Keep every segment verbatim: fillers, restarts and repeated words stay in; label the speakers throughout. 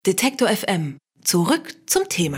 Speaker 1: Detektor F M. Zurück zum Thema.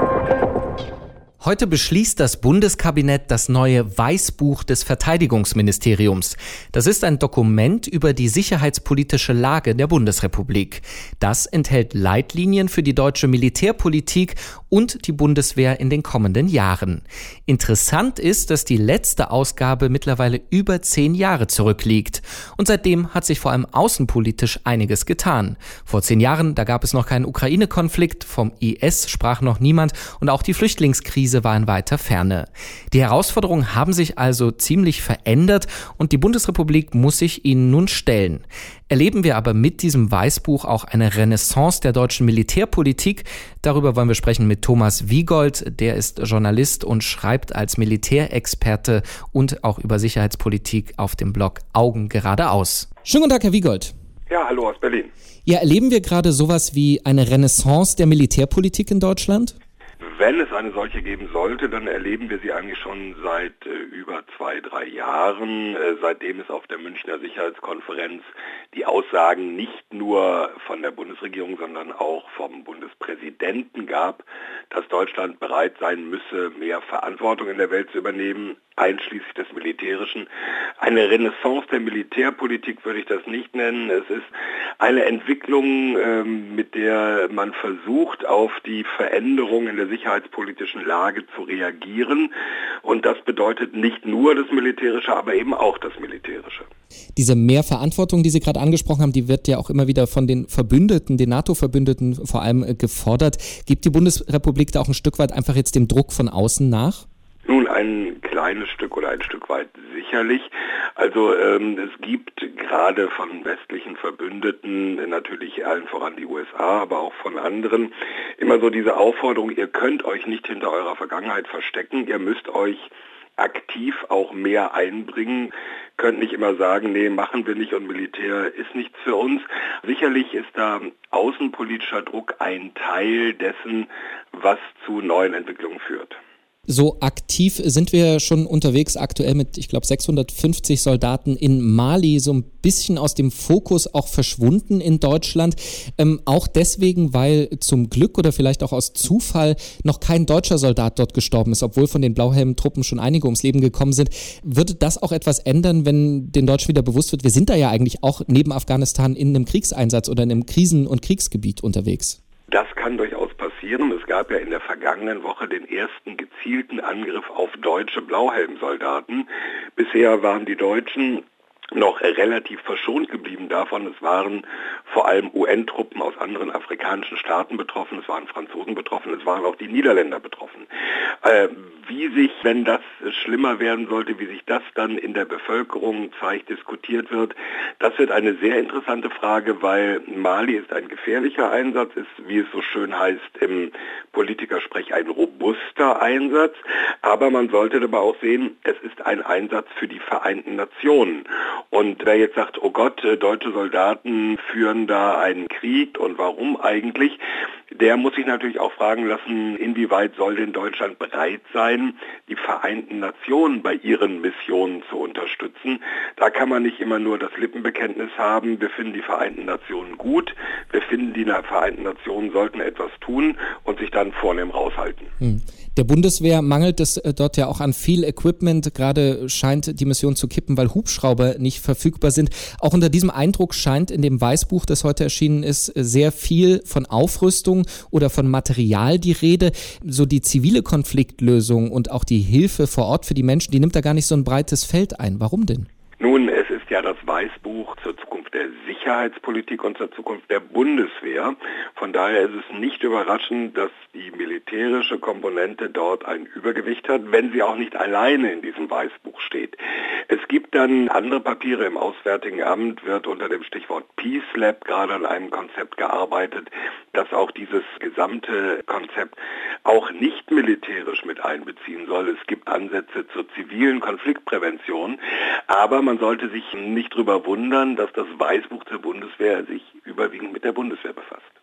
Speaker 2: Heute beschließt das Bundeskabinett das neue Weißbuch des Verteidigungsministeriums. Das ist ein Dokument über die sicherheitspolitische Lage der Bundesrepublik. Das enthält Leitlinien für die deutsche Militärpolitik und die Bundeswehr in den kommenden Jahren. Interessant ist, dass die letzte Ausgabe mittlerweile über zehn Jahre zurückliegt. Und seitdem hat sich vor allem außenpolitisch einiges getan. Vor zehn Jahren, da gab es noch keinen Ukraine-Konflikt, vom I S sprach noch niemand und auch die Flüchtlingskrise war in weiter Ferne. Die Herausforderungen haben sich also ziemlich verändert und die Bundesrepublik muss sich ihnen nun stellen. Erleben wir aber mit diesem Weißbuch auch eine Renaissance der deutschen Militärpolitik? Darüber wollen wir sprechen mit Thomas Wiegold. Der ist Journalist und schreibt als Militärexperte und auch über Sicherheitspolitik auf dem Blog Augen geradeaus. Schönen guten Tag, Herr Wiegold.
Speaker 3: Ja, hallo aus Berlin.
Speaker 2: Ja, erleben wir gerade sowas wie eine Renaissance der Militärpolitik in Deutschland?
Speaker 3: Wenn es eine solche geben sollte, dann erleben wir sie eigentlich schon seit äh, über zwei, drei Jahren, äh, seitdem es auf der Münchner Sicherheitskonferenz die Aussagen nicht nur von der Bundesregierung, sondern auch vom Bundespräsidenten gab, dass Deutschland bereit sein müsse, mehr Verantwortung in der Welt zu übernehmen, einschließlich des Militärischen. Eine Renaissance der Militärpolitik würde ich das nicht nennen. Es ist eine Entwicklung, ähm, mit der man versucht, auf die Veränderung in der sicherheitspolitischen Lage zu reagieren. Und das bedeutet nicht nur das Militärische, aber eben auch das Militärische.
Speaker 2: Diese Mehrverantwortung, die Sie gerade angesprochen haben, die wird ja auch immer wieder von den Verbündeten, den NATO-Verbündeten vor allem gefordert. Gibt die Bundesrepublik da auch ein Stück weit einfach jetzt dem Druck von außen nach?
Speaker 3: Nun, ein kleines Stück oder ein Stück weit sicherlich. Also ähm, es gibt gerade von westlichen Verbündeten, natürlich allen voran die U S A, aber auch von anderen, immer so diese Aufforderung, ihr könnt euch nicht hinter eurer Vergangenheit verstecken, ihr müsst euch aktiv auch mehr einbringen, könnt nicht immer sagen, nee, machen wir nicht und Militär ist nichts für uns. Sicherlich ist da außenpolitischer Druck ein Teil dessen, was zu neuen Entwicklungen führt.
Speaker 2: So aktiv sind wir schon unterwegs aktuell mit, ich glaube, sechshundertfünfzig Soldaten in Mali, so ein bisschen aus dem Fokus auch verschwunden in Deutschland. Ähm, auch deswegen, weil zum Glück oder vielleicht auch aus Zufall noch kein deutscher Soldat dort gestorben ist, obwohl von den Blauhelm-Truppen schon einige ums Leben gekommen sind. Würde das auch etwas ändern, wenn den Deutschen wieder bewusst wird, wir sind da ja eigentlich auch neben Afghanistan in einem Kriegseinsatz oder in einem Krisen- und Kriegsgebiet unterwegs?
Speaker 3: Das kann durchaus passieren. Es gab ja in der vergangenen Woche den ersten gezielten Angriff auf deutsche Blauhelmsoldaten. Bisher waren die Deutschen noch relativ verschont geblieben davon. Es waren vor allem U N-Truppen aus anderen afrikanischen Staaten betroffen, es waren Franzosen betroffen, es waren auch die Niederländer betroffen. Äh, wie sich, wenn das schlimmer werden sollte, wie sich das dann in der Bevölkerung zeigt, diskutiert wird, das wird eine sehr interessante Frage, weil Mali ist ein gefährlicher Einsatz, ist, wie es so schön heißt im Politikersprech, ein robuster Einsatz, aber man sollte dabei auch sehen, es ist ein Einsatz für die Vereinten Nationen. Und wer jetzt sagt, oh Gott, deutsche Soldaten führen da einen Krieg und warum eigentlich, der muss sich natürlich auch fragen lassen, inwieweit soll denn Deutschland bereit sein, die Vereinten Nationen bei ihren Missionen zu unterstützen. Da kann man nicht immer nur das Lippenbekenntnis haben, wir finden die Vereinten Nationen gut, wir finden, die Vereinten Nationen sollten etwas tun und sich dann vornehm raushalten.
Speaker 2: Hm. Der Bundeswehr mangelt es dort ja auch an viel Equipment. Gerade scheint die Mission zu kippen, weil Hubschrauber nicht verfügbar sind. Auch unter diesem Eindruck scheint in dem Weißbuch, das heute erschienen ist, sehr viel von Aufrüstung oder von Material die Rede. So die zivile Konfliktlösung und auch die Hilfe vor Ort für die Menschen, die nimmt da gar nicht so ein breites Feld ein. Warum denn?
Speaker 3: Nun, es ist ja das Weißbuch zur Zukunft der Sicherheitspolitik und zur Zukunft der Bundeswehr. Von daher ist es nicht überraschend, dass die militärische Komponente dort ein Übergewicht hat, wenn sie auch nicht alleine in diesem Weißbuch steht. Es gibt dann andere Papiere. Im Auswärtigen Amt wird unter dem Stichwort Peace Lab gerade an einem Konzept gearbeitet, das auch dieses gesamte Konzept auch nicht militärisch mit einbeziehen soll. Es gibt Ansätze zur zivilen Konfliktprävention, aber man sollte sich nicht darüber wundern, dass das Weißbuch zur Bundeswehr sich überwiegend mit der Bundeswehr befasst.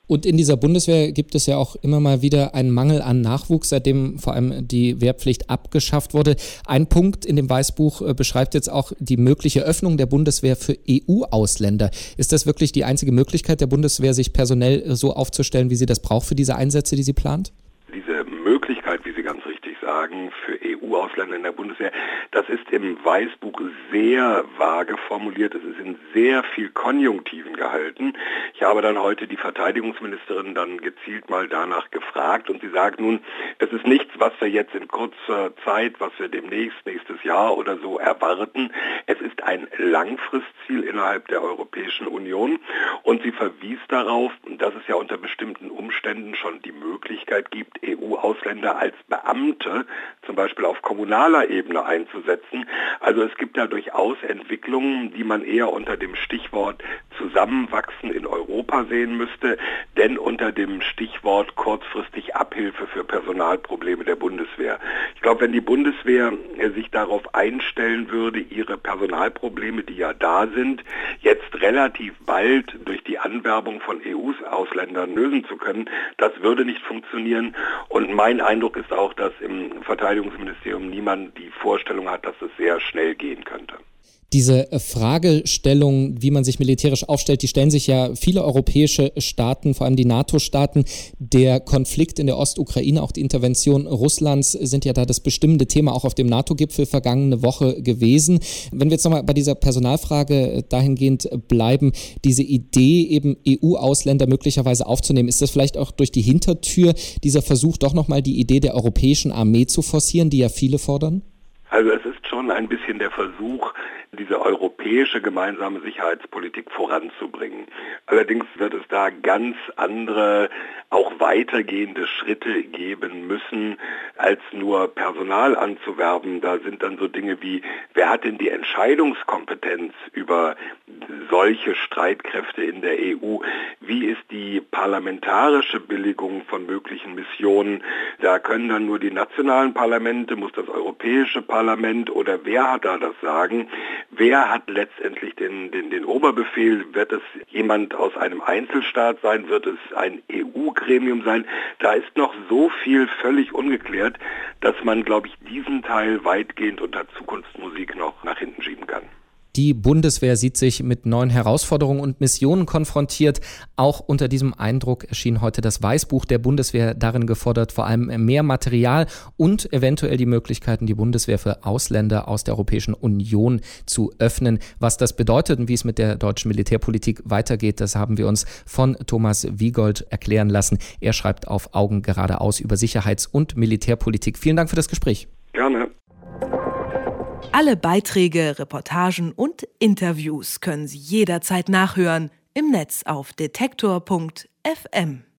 Speaker 2: Und in dieser Bundeswehr gibt es ja auch immer mal wieder einen Mangel an Nachwuchs, seitdem vor allem die Wehrpflicht abgeschafft wurde. Ein Punkt in dem Weißbuch beschreibt jetzt auch die mögliche Öffnung der Bundeswehr für E U-Ausländer. Ist das wirklich die einzige Möglichkeit der Bundeswehr, sich personell so aufzustellen, wie sie das braucht für diese Einsätze, die sie plant?
Speaker 3: Diese Möglichkeit, wie Sie ganz richtig sagen, für E U-Ausländer in der Bundeswehr, das ist im Weißbuch sehr vage formuliert. Es ist in sehr viel Konjunktiven gehalten. Ich habe dann heute die Verteidigungsministerin dann gezielt mal danach gefragt und sie sagt nun, es ist nichts, was wir jetzt in kurzer Zeit, was wir demnächst, nächstes Jahr oder so erwarten. Es ist ein Langfristziel innerhalb der Europäischen Union und sie verwies darauf, dass es ja unter bestimmten Umständen schon die Möglichkeit gibt, E U-Ausländer als Beamte zum Beispiel auf kommunaler Ebene einzusetzen. Also es gibt da durchaus Entwicklungen, die man eher unter dem Stichwort Zusammenwachsen in Europa sehen müsste, denn unter dem Stichwort kurzfristig Abhilfe für Personalprobleme der Bundeswehr. Ich glaube, wenn die Bundeswehr sich darauf einstellen würde, ihre Personalprobleme, die ja da sind, jetzt relativ bald durch die Anwerbung von E U-Ausländern lösen zu können, das würde nicht funktionieren. Und mein Eindruck ist auch, dass im Verteidigungsministerium niemand die Vorstellung hat, dass es sehr schnell gehen könnte.
Speaker 2: Diese Fragestellung, wie man sich militärisch aufstellt, die stellen sich ja viele europäische Staaten, vor allem die NATO-Staaten. Der Konflikt in der Ostukraine, auch die Intervention Russlands sind ja da das bestimmende Thema auch auf dem NATO-Gipfel vergangene Woche gewesen. Wenn wir jetzt nochmal bei dieser Personalfrage dahingehend bleiben, diese Idee eben E U-Ausländer möglicherweise aufzunehmen, ist das vielleicht auch durch die Hintertür dieser Versuch, doch nochmal die Idee der europäischen Armee zu forcieren, die ja viele fordern?
Speaker 3: Also es ist schon ein bisschen der Versuch, diese europäische gemeinsame Sicherheitspolitik voranzubringen. Allerdings wird es da ganz andere, auch weitergehende Schritte geben müssen, als nur Personal anzuwerben. Da sind dann so Dinge wie, wer hat denn die Entscheidungskompetenz über solche Streitkräfte in der E U? Wie ist die parlamentarische Billigung von möglichen Missionen? Da können dann nur die nationalen Parlamente, muss das Europäische Parlament oder wer hat da das Sagen? Wer hat letztendlich den, den, den Oberbefehl? Wird es jemand aus einem Einzelstaat sein? Wird es ein E U-Gremium sein? Da ist noch so viel völlig ungeklärt, dass man, glaube ich, diesen Teil weitgehend unter Zukunftsmusik noch nach hinten schieben kann.
Speaker 2: Die Bundeswehr sieht sich mit neuen Herausforderungen und Missionen konfrontiert. Auch unter diesem Eindruck erschien heute das Weißbuch der Bundeswehr. Darin gefordert vor allem mehr Material und eventuell die Möglichkeiten, die Bundeswehr für Ausländer aus der Europäischen Union zu öffnen. Was das bedeutet und wie es mit der deutschen Militärpolitik weitergeht, das haben wir uns von Thomas Wiegold erklären lassen. Er schreibt auf Augen geradeaus über Sicherheits- und Militärpolitik. Vielen Dank für das Gespräch.
Speaker 3: Gerne.
Speaker 1: Alle Beiträge, Reportagen und Interviews können Sie jederzeit nachhören im Netz auf detektor punkt f m.